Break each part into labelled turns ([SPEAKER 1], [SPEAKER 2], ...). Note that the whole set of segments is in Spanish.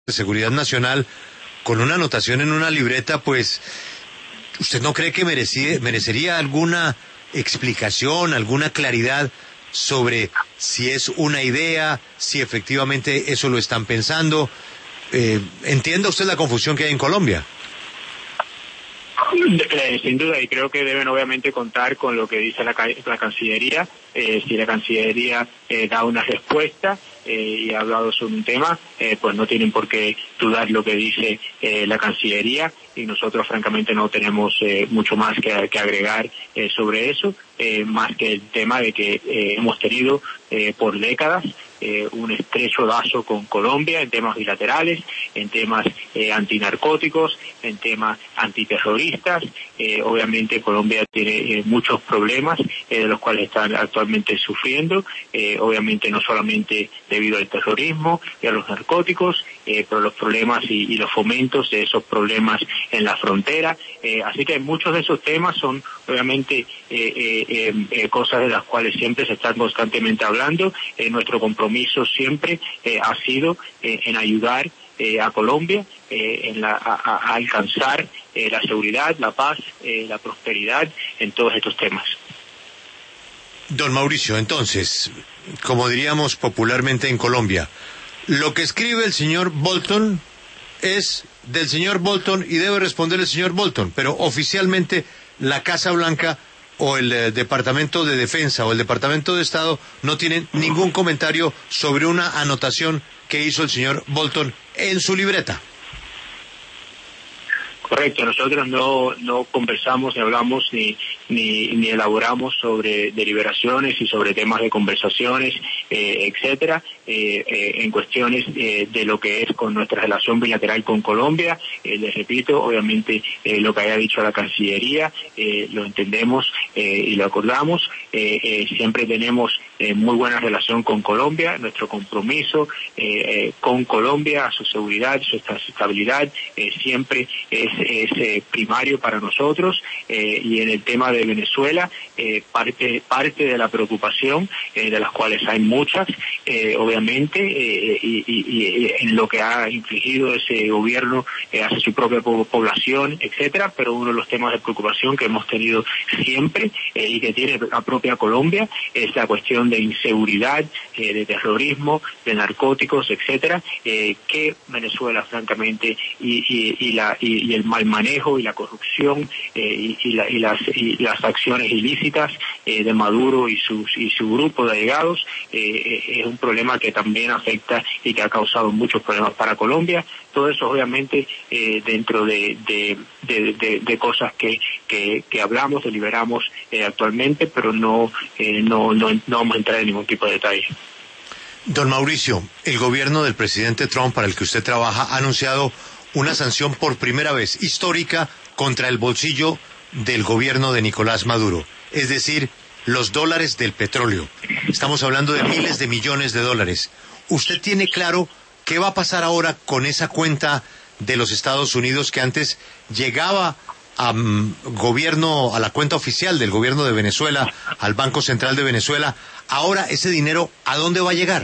[SPEAKER 1] de Seguridad Nacional con una anotación en una libreta, pues, ¿usted no cree que merecería alguna explicación, alguna claridad sobre si es una idea, si efectivamente eso lo están pensando? ¿Entiende usted la confusión que hay en Colombia?
[SPEAKER 2] Sin duda, y creo que deben obviamente contar con lo que dice la Cancillería. Si la Cancillería da una respuesta y ha hablado sobre un tema, pues no tienen por qué dudar lo que dice la Cancillería, y nosotros francamente no tenemos mucho más que agregar sobre eso, más que el tema de que hemos tenido por décadas un estrecho lazo con Colombia en temas bilaterales, en temas antinarcóticos, en temas antiterroristas. Obviamente Colombia tiene muchos problemas de los cuales están actualmente sufriendo, obviamente no solamente debido al terrorismo y a los narcóticos, pero los problemas y los fomentos de esos problemas en la frontera. Así que muchos de esos temas son obviamente cosas de las cuales siempre se están constantemente hablando. Nuestro compromiso siempre ha sido en ayudar a Colombia a alcanzar la seguridad, la paz, la prosperidad en todos estos temas.
[SPEAKER 1] Don Mauricio, entonces, como diríamos popularmente en Colombia, lo que escribe el señor Bolton es del señor Bolton y debe responder el señor Bolton, pero oficialmente la Casa Blanca o el Departamento de Defensa o el Departamento de Estado no tienen ningún comentario sobre una anotación que hizo el señor Bolton en su libreta.
[SPEAKER 2] Correcto, nosotros no conversamos ni hablamos ni elaboramos sobre deliberaciones y sobre temas de conversaciones, etcétera, en cuestiones de lo que es con nuestra relación bilateral con Colombia. Les repito, obviamente lo que haya dicho la Cancillería lo entendemos y lo acordamos. Siempre tenemos muy buena relación con Colombia, nuestro compromiso con Colombia, su seguridad, su estabilidad, siempre es primario para nosotros, y en el tema de Venezuela, parte de la preocupación, de las cuales hay muchas, obviamente, y en lo que ha infligido ese gobierno hacia su propia población, etcétera, pero uno de los temas de preocupación que hemos tenido siempre y que tiene la propia Colombia es la cuestión de inseguridad, de terrorismo, de narcóticos, etcétera, que Venezuela francamente y el mal manejo y la corrupción y las acciones ilícitas de Maduro y su grupo de allegados es un problema que también afecta y que ha causado muchos problemas para Colombia. Todo eso obviamente dentro de cosas que hablamos, deliberamos actualmente, pero no vamos a entrar en ningún tipo de detalle.
[SPEAKER 1] Don Mauricio, el gobierno del presidente Trump, para el que usted trabaja, ha anunciado una sanción por primera vez histórica contra el bolsillo del gobierno de Nicolás Maduro, es decir, los dólares del petróleo. Estamos hablando de miles de millones de dólares. ¿Usted tiene claro qué va a pasar ahora con esa cuenta de los Estados Unidos que antes llegaba a la cuenta oficial del gobierno de Venezuela, al Banco Central de Venezuela? Ahora, ese dinero, ¿a dónde va a llegar?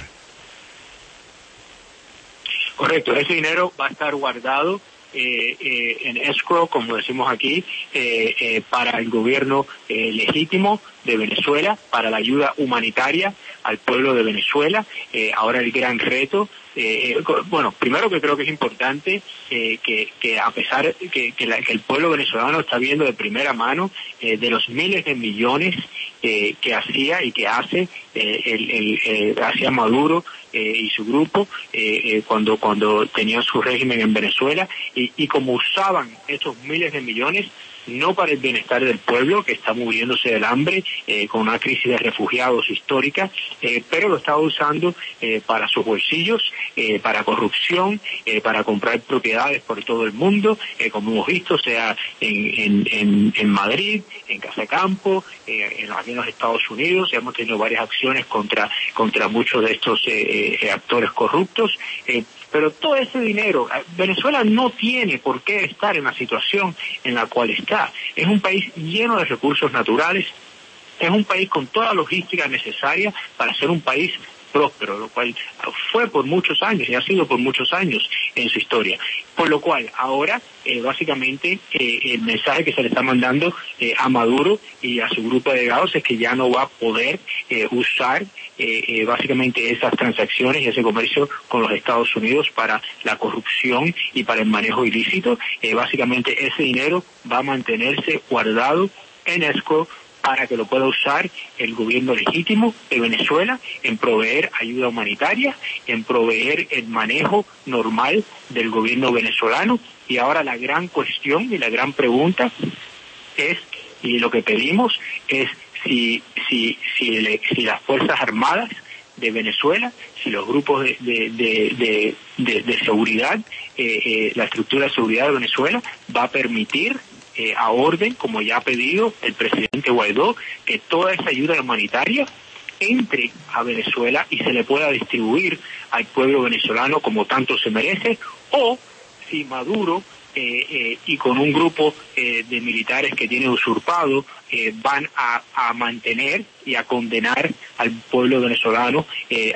[SPEAKER 2] Correcto, ese dinero va a estar guardado en escrow, como decimos aquí, para el gobierno legítimo de Venezuela, para la ayuda humanitaria al pueblo de Venezuela. Ahora el gran reto, primero que creo que es importante que a pesar que el pueblo venezolano está viendo de primera mano de los miles de millones que hacía y que hace hacia Maduro y su grupo cuando tenían su régimen en Venezuela, y como usaban esos miles de millones no para el bienestar del pueblo que está muriéndose del hambre con una crisis de refugiados histórica, pero lo estaba usando para sus bolsillos, para corrupción, para comprar propiedades por todo el mundo, como hemos visto, sea en Madrid, en Casa Campo, aquí en los Estados Unidos. Hemos tenido varias acciones contra muchos de estos actores corruptos. Pero todo ese dinero, Venezuela no tiene por qué estar en la situación en la cual está. Es un país lleno de recursos naturales, es un país con toda la logística necesaria para ser un país próspero, lo cual fue por muchos años y ha sido por muchos años en su historia. Por lo cual, ahora, básicamente, el mensaje que se le está mandando a Maduro y a su grupo de delegados es que ya no va a poder usar básicamente esas transacciones y ese comercio con los Estados Unidos para la corrupción y para el manejo ilícito. Básicamente, ese dinero va a mantenerse guardado en escrow para que lo pueda usar el gobierno legítimo de Venezuela en proveer ayuda humanitaria, en proveer el manejo normal del gobierno venezolano. Y ahora la gran cuestión y la gran pregunta es, y lo que pedimos es si las Fuerzas Armadas de Venezuela, si los grupos de seguridad, la estructura de seguridad de Venezuela va a permitir a orden, como ya ha pedido el presidente Guaidó, que toda esa ayuda humanitaria entre a Venezuela y se le pueda distribuir al pueblo venezolano como tanto se merece, o si Maduro y con un grupo de militares que tiene usurpado van a mantener y a condenar al pueblo venezolano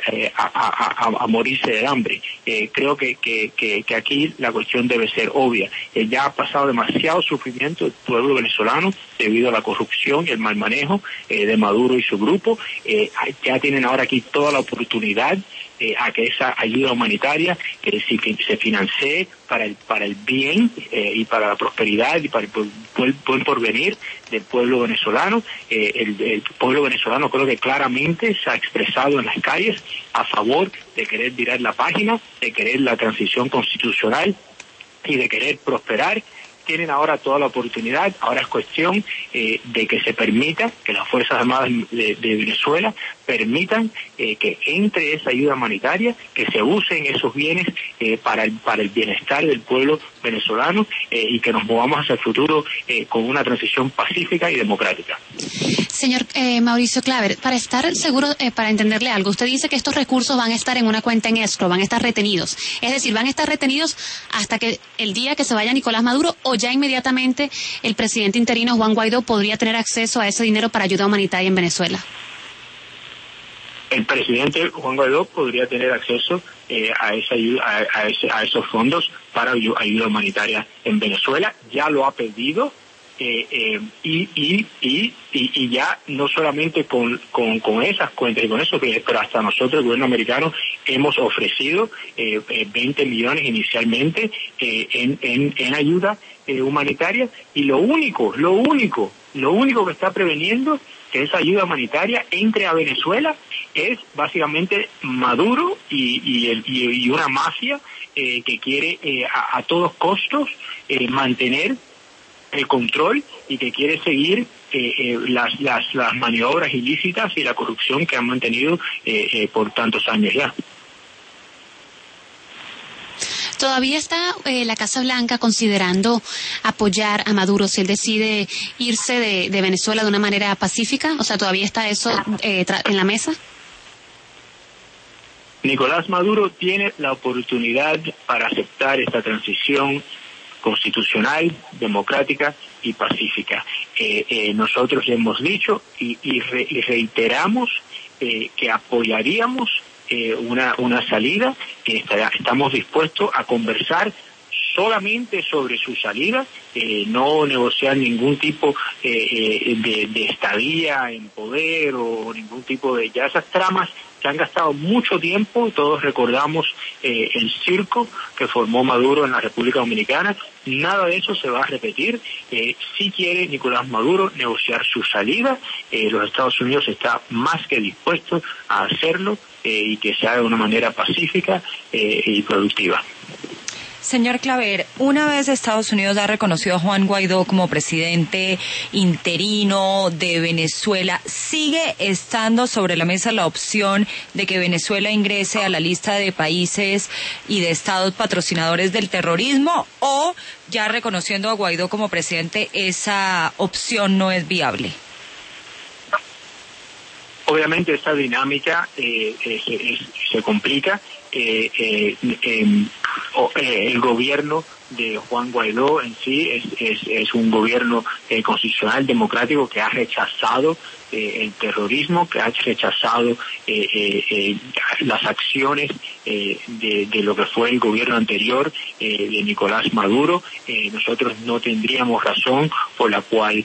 [SPEAKER 2] a morirse de hambre. Creo que aquí la cuestión debe ser obvia. Ya ha pasado demasiado sufrimiento el pueblo venezolano debido a la corrupción y el mal manejo de Maduro y su grupo. Ya tienen ahora aquí toda la oportunidad a que esa ayuda humanitaria que se financie para el bien y para la prosperidad y para el buen porvenir del pueblo venezolano. El pueblo venezolano creo que claramente se ha expresado en las calles a favor de querer virar la página, de querer la transición constitucional y de querer prosperar. Tienen ahora toda la oportunidad. Ahora es cuestión de que se permita que las Fuerzas Armadas de Venezuela permitan que entre esa ayuda humanitaria, que se usen esos bienes para el bienestar del pueblo venezolano y que nos movamos hacia el futuro con una transición pacífica y democrática.
[SPEAKER 3] Señor Mauricio Claver, para estar seguro, para entenderle algo, usted dice que estos recursos van a estar en una cuenta en escrow, van a estar retenidos. Es decir, van a estar retenidos hasta que el día que se vaya Nicolás Maduro, o ya inmediatamente el presidente interino Juan Guaidó podría tener acceso a ese dinero para ayuda humanitaria en Venezuela.
[SPEAKER 2] El presidente Juan Guaidó podría tener acceso a esa ayuda, a esos fondos para ayuda humanitaria en Venezuela. Ya lo ha pedido. Y ya no solamente con esas cuentas y con eso, pero hasta nosotros, el gobierno americano, hemos ofrecido 20 millones inicialmente en ayuda humanitaria, y lo único que está preveniendo que esa ayuda humanitaria entre a Venezuela es básicamente Maduro y una mafia que quiere a todos costos mantener el control y que quiere seguir las maniobras ilícitas y la corrupción que han mantenido por tantos años ya.
[SPEAKER 3] ¿Todavía está la Casa Blanca considerando apoyar a Maduro si él decide irse de Venezuela de una manera pacífica? O sea, ¿todavía está eso en la mesa?
[SPEAKER 2] Nicolás Maduro tiene la oportunidad para aceptar esta transición constitucional, democrática y pacífica. Nosotros hemos dicho y reiteramos que apoyaríamos una salida, que estamos dispuestos a conversar solamente sobre su salida, no negociar ningún tipo de estadía en poder o ningún tipo de ya esas tramas que han gastado mucho tiempo. Todos recordamos el circo que formó Maduro en la República Dominicana. Nada de eso se va a repetir. Si quiere Nicolás Maduro negociar su salida, los Estados Unidos está más que dispuesto a hacerlo y que se haga de una manera pacífica y productiva.
[SPEAKER 4] Señor Claver, una vez Estados Unidos ha reconocido a Juan Guaidó como presidente interino de Venezuela, ¿sigue estando sobre la mesa la opción de que Venezuela ingrese a la lista de países y de estados patrocinadores del terrorismo, o ya reconociendo a Guaidó como presidente esa opción no es viable?
[SPEAKER 2] Obviamente esta dinámica se complica el gobierno de Juan Guaidó en sí es un gobierno constitucional, democrático, que ha rechazado el terrorismo, que ha rechazado las acciones de lo que fue el gobierno anterior de Nicolás Maduro. Nosotros no tendríamos razón por la cual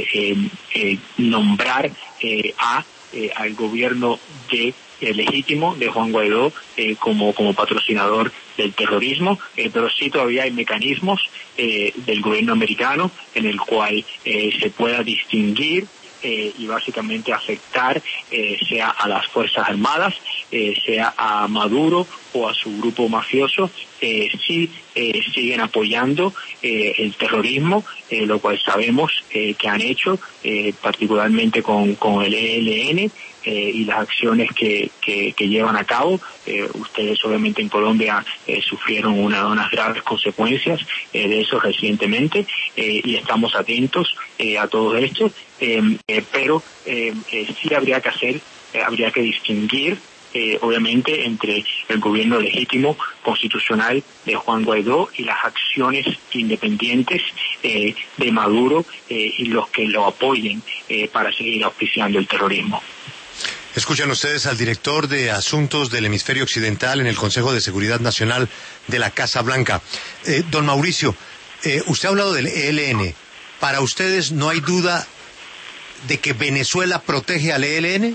[SPEAKER 2] nombrar al gobierno legítimo de Juan Guaidó como patrocinador del terrorismo, pero sí todavía hay mecanismos del gobierno americano en el cual se pueda distinguir y básicamente afectar sea a las Fuerzas Armadas, sea a Maduro o a su grupo mafioso, si siguen apoyando el terrorismo, lo cual sabemos que han hecho, particularmente con el ELN, y las acciones que llevan a cabo. Ustedes obviamente en Colombia sufrieron unas graves consecuencias de eso recientemente, y estamos atentos a todo esto, pero sí habría que distinguir obviamente entre el gobierno legítimo constitucional de Juan Guaidó y las acciones independientes de Maduro y los que lo apoyen para seguir auspiciando el terrorismo.
[SPEAKER 1] Escuchan ustedes al director de Asuntos del Hemisferio Occidental en el Consejo de Seguridad Nacional de la Casa Blanca. Don Mauricio, usted ha hablado del ELN. ¿Para ustedes no hay duda de que Venezuela protege al ELN?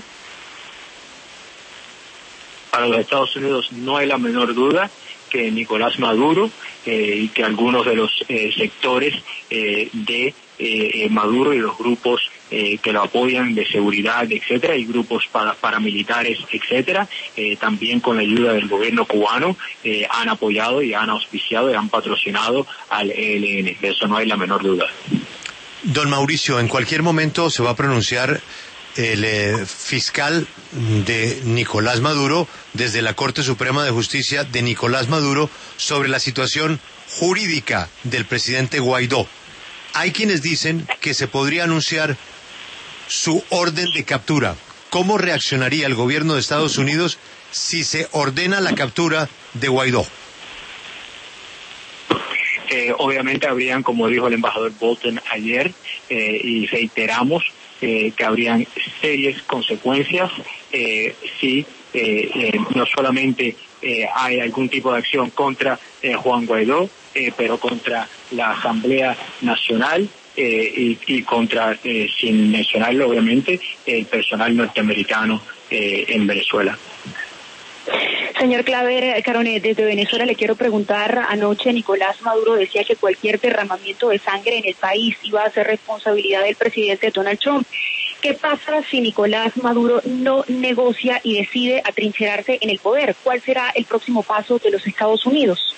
[SPEAKER 2] Para los Estados Unidos no hay la menor duda que Nicolás Maduro y que algunos de los sectores de Maduro y los grupos que lo apoyan de seguridad, etcétera, y grupos paramilitares, etcétera, también con la ayuda del gobierno cubano, han apoyado y han auspiciado y han patrocinado al ELN. De eso no hay la menor duda.
[SPEAKER 1] Don Mauricio, en cualquier momento se va a pronunciar el fiscal de Nicolás Maduro desde la Corte Suprema de Justicia de Nicolás Maduro sobre la situación jurídica del presidente Guaidó. Hay quienes dicen que se podría anunciar su orden de captura. ¿Cómo reaccionaría el gobierno de Estados Unidos si se ordena la captura de Guaidó?
[SPEAKER 2] Obviamente habrían, como dijo el embajador Bolton ayer, y reiteramos, que habrían serias consecuencias si no solamente hay algún tipo de acción contra Juan Guaidó, pero contra la Asamblea Nacional y contra, sin mencionarlo obviamente, el personal norteamericano en Venezuela.
[SPEAKER 5] Señor Claver, Caronet, desde Venezuela le quiero preguntar, anoche Nicolás Maduro decía que cualquier derramamiento de sangre en el país iba a ser responsabilidad del presidente Donald Trump. ¿Qué pasa si Nicolás Maduro no negocia y decide atrincherarse en el poder? ¿Cuál será el próximo paso de los Estados Unidos?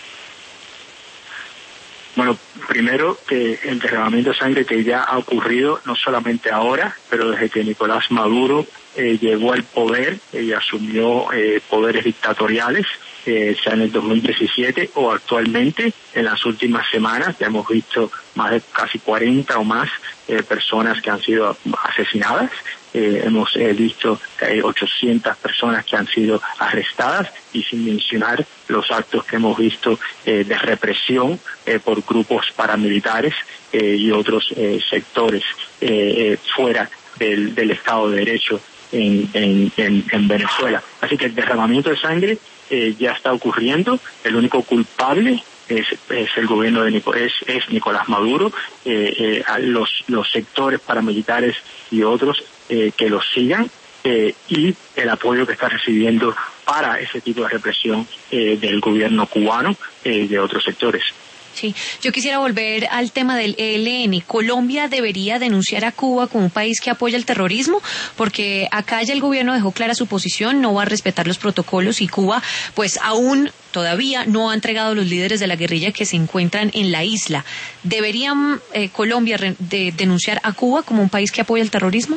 [SPEAKER 2] Bueno, primero que el derramamiento de sangre que ya ha ocurrido, no solamente ahora, pero desde que Nicolás Maduro llegó al poder y asumió poderes dictatoriales, sea en el 2017 o actualmente, en las últimas semanas, ya hemos visto más de casi 40 o más personas que han sido asesinadas. Hemos visto que hay 800 personas que han sido arrestadas, y sin mencionar los actos que hemos visto de represión por grupos paramilitares y otros sectores fuera del Estado de Derecho en Venezuela. Así que el derramamiento de sangre ya está ocurriendo. El único culpable es el gobierno de Nicolás Maduro. Los sectores paramilitares y otros que los sigan, y el apoyo que está recibiendo para ese tipo de represión del gobierno cubano y de otros sectores.
[SPEAKER 4] Sí, yo quisiera volver al tema del ELN. ¿Colombia debería denunciar a Cuba como un país que apoya el terrorismo? Porque acá ya el gobierno dejó clara su posición, no va a respetar los protocolos, y Cuba pues aún todavía no ha entregado los líderes de la guerrilla que se encuentran en la isla. ¿Debería Colombia denunciar a Cuba como un país que apoya el terrorismo?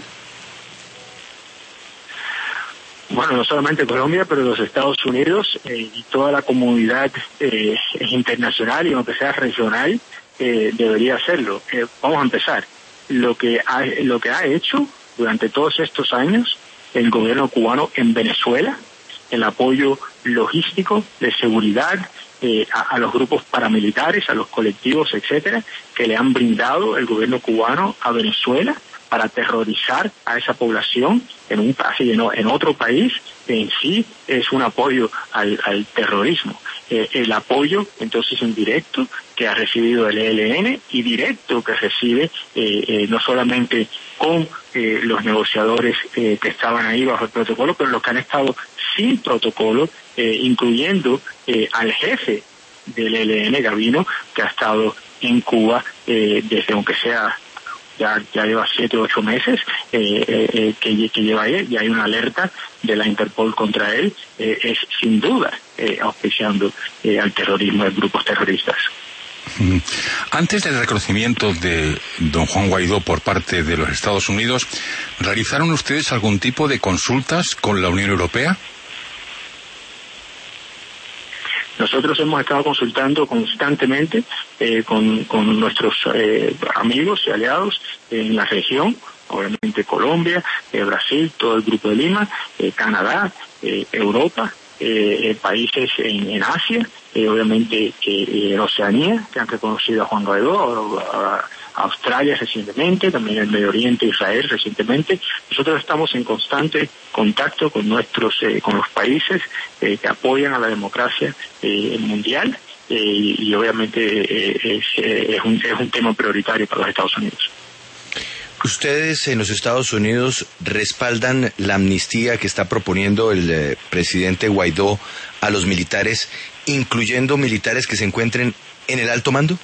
[SPEAKER 2] Bueno, no solamente Colombia, pero los Estados Unidos y toda la comunidad internacional, y aunque sea regional, debería hacerlo. Vamos a empezar. Lo que ha hecho durante todos estos años el gobierno cubano en Venezuela el apoyo logístico, de seguridad, a los grupos paramilitares, a los colectivos, etcétera, que le han brindado el gobierno cubano a Venezuela para aterrorizar a esa población en otro país. En sí es un apoyo al terrorismo. El apoyo entonces indirecto que ha recibido el ELN y directo que recibe no solamente con los negociadores que estaban ahí bajo el protocolo, pero los que han estado sin protocolo, incluyendo al jefe del ELN, Gavino, que ha estado en Cuba desde, aunque sea ya lleva 7 o 8 meses que lleva ahí, y hay una alerta de la Interpol contra él, es sin duda auspiciando al terrorismo de grupos terroristas.
[SPEAKER 6] Antes del reconocimiento de don Juan Guaidó por parte de los Estados Unidos, ¿realizaron ustedes algún tipo de consultas con la Unión Europea?
[SPEAKER 2] Nosotros hemos estado consultando constantemente con nuestros amigos y aliados en la región, obviamente Colombia, Brasil, todo el Grupo de Lima, Canadá, Europa, países en Asia, obviamente en Oceanía, que han reconocido a Juan Guaidó, a Australia recientemente, también el Medio Oriente, Israel recientemente. Nosotros estamos en constante contacto con con los países que apoyan a la democracia mundial, y obviamente es un tema prioritario para los Estados Unidos.
[SPEAKER 7] ¿Ustedes en los Estados Unidos respaldan la amnistía que está proponiendo el presidente Guaidó a los militares, incluyendo militares que se encuentren en el alto mando?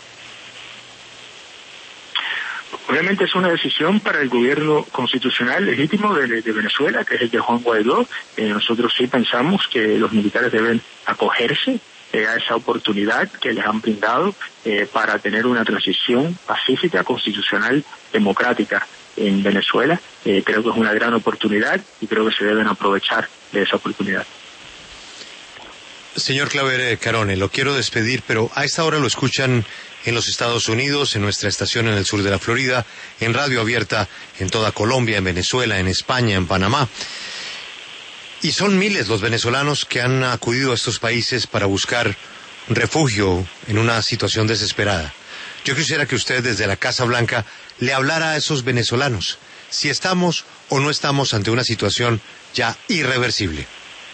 [SPEAKER 2] Obviamente es una decisión para el gobierno constitucional legítimo de Venezuela, que es el de Juan Guaidó. Nosotros sí pensamos que los militares deben acogerse a esa oportunidad que les han brindado para tener una transición pacífica, constitucional, democrática en Venezuela. Creo que es una gran oportunidad y creo que se deben aprovechar de esa oportunidad.
[SPEAKER 1] Señor Claver Carone, lo quiero despedir, pero a esta hora lo escuchan en los Estados Unidos, en nuestra estación en el sur de la Florida, en Radio Abierta, en toda Colombia, en Venezuela, en España, en Panamá. Y son miles los venezolanos que han acudido a estos países para buscar refugio en una situación desesperada. Yo quisiera que usted desde la Casa Blanca le hablara a esos venezolanos, si estamos o no estamos ante una situación ya irreversible.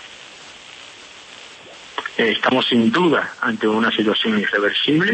[SPEAKER 2] Estamos sin duda ante una situación irreversible.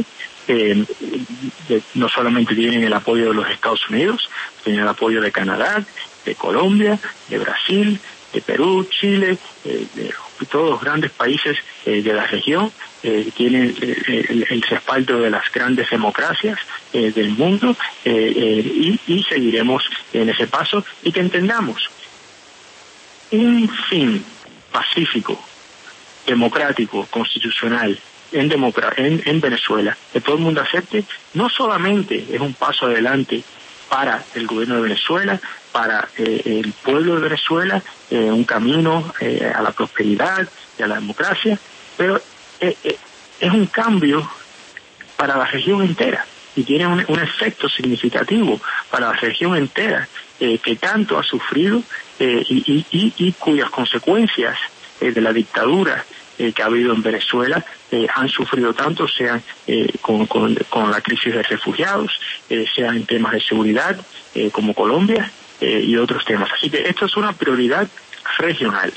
[SPEAKER 2] No solamente tienen el apoyo de los Estados Unidos, tienen el apoyo de Canadá, de Colombia, de Brasil, de Perú, Chile, de todos los grandes países de la región, tienen el respaldo de las grandes democracias del mundo, y seguiremos en ese paso, y que entendamos un fin pacífico, democrático, constitucional en Venezuela, que todo el mundo acepte, no solamente es un paso adelante para el gobierno de Venezuela, para el pueblo de Venezuela, un camino a la prosperidad y a la democracia, pero es un cambio para la región entera y tiene un efecto significativo para la región entera que tanto ha sufrido y cuyas consecuencias de la dictadura que ha habido en Venezuela han sufrido tanto, sean con la crisis de refugiados, sean en temas de seguridad como Colombia y otros temas. Así que esto es una prioridad regional.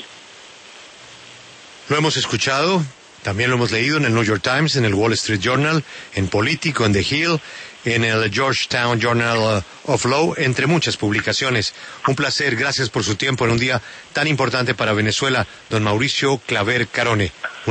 [SPEAKER 1] Lo hemos escuchado, también lo hemos leído en el New York Times, en el Wall Street Journal, en Político, en The Hill, en el Georgetown Journal of Law, entre muchas publicaciones. Un placer, gracias por su tiempo en un día tan importante para Venezuela, don Mauricio Claver Carone.